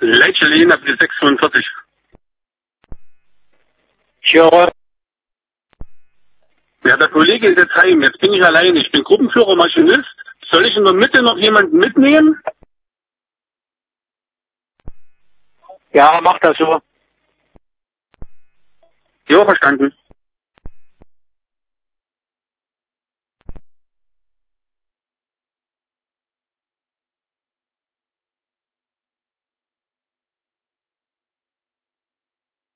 Leitschelin ab 645. Ich höre. Ja, der Kollege ist jetzt heim. Jetzt bin ich alleine. Ich bin Gruppenführer, Maschinist. Soll ich in der Mitte noch jemanden mitnehmen? Ja, mach das so. Ja, verstanden.